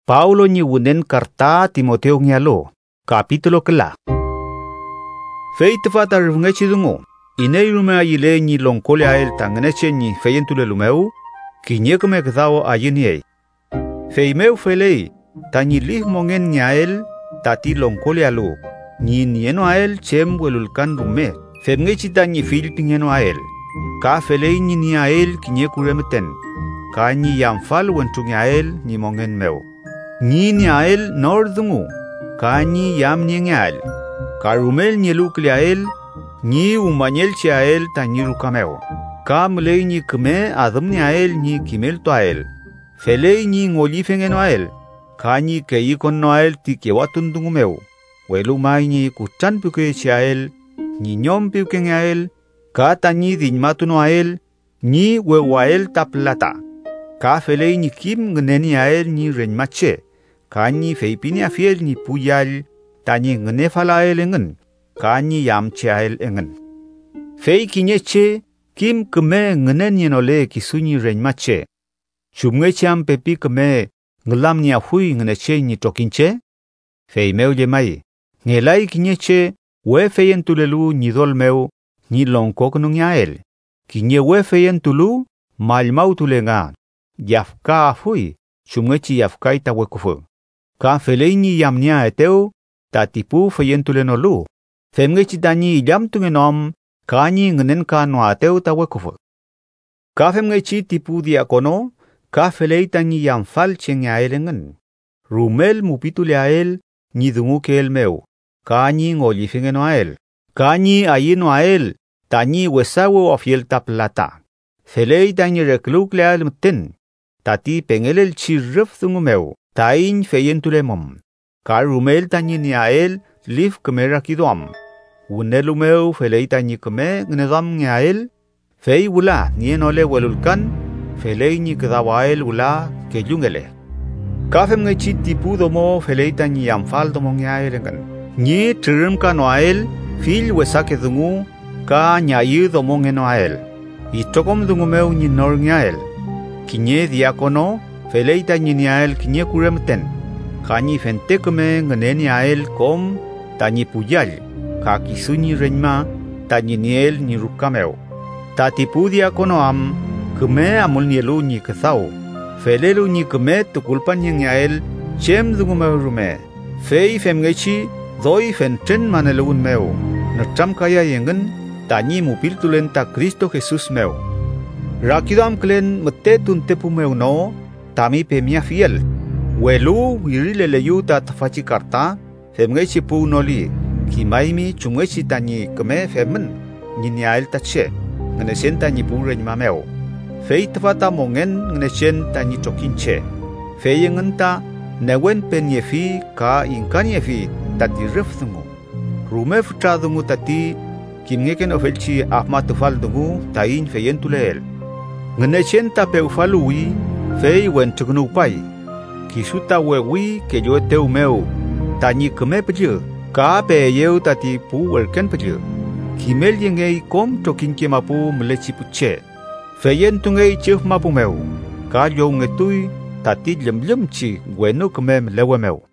Paulo ni wunen karta Timoteo ngialo, kapitulo kela. Feit fata rivngechi dungo, inei rumea yile ni longkole ael tangeneche ni feyentule lumeu, kinyekme kthao ayiniei. Feimeu felei, tanyi lih mongen nyael, tati longkole alu, ni nieno ael chem welulkan rume, femngechi tanyi filipingeno ael. Ka felei ni ael kinyekuremeten, ka ni yamfal wentung ael ni mongen meu. Ni ael nordungu, ka ni yam ni ael. Ka rumel nyeluk liael, ni umanyel chiael tanyi rukameo. Ka mlei ni kme adam ni ael ni kimel toael. Felei ni ngolifengen ael, ka ni keikon noael ti kewatundungu meu. Welu mai ni kuchan puke chiael, ni nyom puke ael, ka tanyi dinmatu noael, ni wewael taplata. Ka felei ni kim ngneni ael ni renmache, ka ni feipini afiel ni puyal, tanyi ngnefalael engen, ka ni yamcheael engen. Fei kinyeche, kim keme ngnenyenole kisuni renmache. Chumngechiam pepi keme nglam ni ahui ngneche ni tokinche. Fei meu yemai, ngelai kinyeche, we feyen tulelu nidol meu, ni longkok nungyael. Kinye we feyen tulu, malmau tulenga. Yafka ahui, chumngechi yafka itawekufu. Ka felei ni yamnia eteu, tatipu feyen tulenolu. Femngechi tanyi ilyam tungenom, ka ni ngnen ka noa ateu tawekufu. Ka femngechi tipu diakono, ka felei tanyi yamfal chenyael engen. Rumel mupituleael, ni dungu keel meu, ka ni ngolifingeno ael. Ka ni ayino ael, tanyi wesawo afiel taplata. Felei tanyi rekluk leal mten, tati pengelel chirref dungu meu, tain feyen tulemom. Ka rumel tanyi ni ael, lif kemera kidoam. Unelu meu felei tanyi keme gnedam ngael, fei wula nienole welulkan, felei ni kedawael wula kejungele. Kafem ngechi tipu domo felei tanyi yamfal domo ngael engan. Ni trim ka noael, fil wesake dungu, ka nyayu domo ngenoael. Itokom dungu meu ni nor ngael. Kinye diakono, felei tanyi niael kinye kuremten. Kanyi fente keme ngeneni ael kom, tanyi puyal. Ka kisuni renma, tanyi niel ni rukameo. Tatipu diakono am, keme amul nielu ni kethao. Felelu ni keme tukulpan yang yael, chem dungu meu rume. Fei femngechi, doi fenten manelun meu. Natram kaya yengen, tanyi mupil tulen ta Kristo Jesus meu. Rakidam klen mete tuntepu meu no, tami pemia fiel. Welu wirileleyu ta tafachi karta, femngechi pu noli. Kimaimi chungwechi tanyi keme femen, nyiniael tache, ngenesen tanyi pu renyamameo. Fei tafata mongen ngenesen tanyi tokinche. Fei yengenta, newen penyefi ka inkanyefi tati refdungu. Rume futradungu tati, kimngeken ofelchi ahmatufal dungu tain feyen tuleel. Ngenesen ta peufalui, fei wen tugnupay. Kisuta wewi ke yo teu meu, tanyi keme peje. Ka pe yeu tati pu werken peje. Kimel yengei kom tokin kemapu melechi puche. Feyen tungei chef mapu meu. Ka yo ngetui tati lem chi gwenu kemem lewe meu.